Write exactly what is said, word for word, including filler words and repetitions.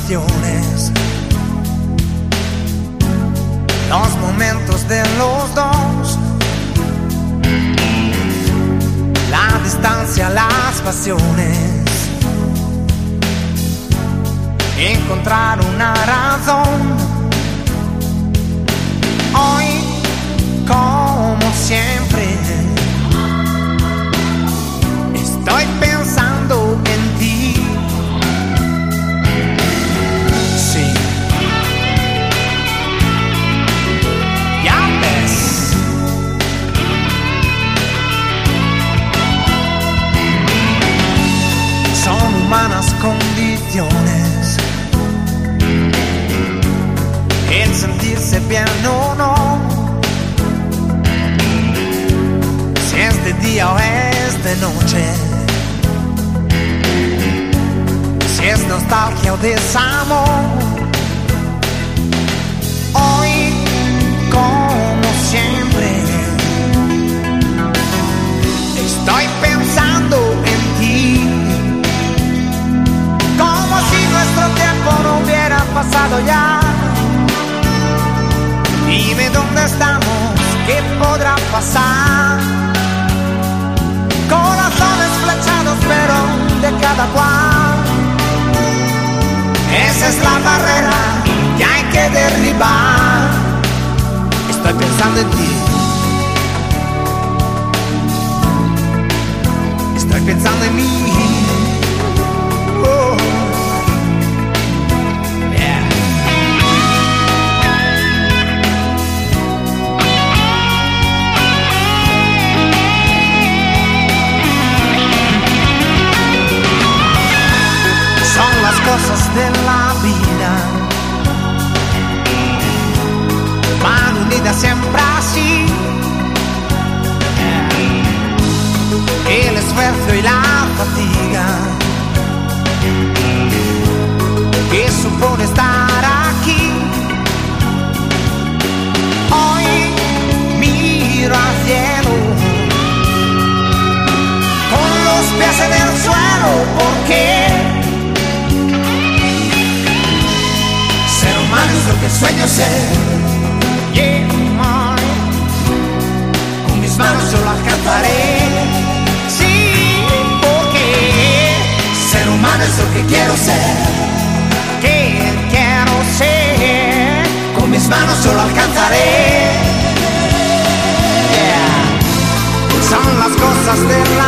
condiciones, los momentos de los dos, la distancia, las pasiones, encontrar una razón. Hoy, como siempre, estoy pensando en ti. Sí, ya ves. Son humanas condiciones, el sentirse bien o no, si es de día o es de noche, si es nostalgia o desamor. Hoy, como siempre, estoy pensando en ti, como si nuestro tiempo no hubiera pasado ya. Dime dónde estamos, qué podrá pasar. Corazones flechados, pero de cada cual. Esa es la barrera que hay que derribar. Estoy pensando en ti. Estoy pensando en mí. Oh. Cosas de la vida van unidas siempre así. El esfuerzo y la fatiga que supone estar aquí. Hoy miro al cielo con los pies en el suelo, porque es lo que sueño ser. Yeah, con mis manos yo lo alcanzaré. Sí, porque ser humano es lo que quiero ser. Que quiero ser. Con mis manos yo lo alcanzaré. Yeah. Son las cosas de la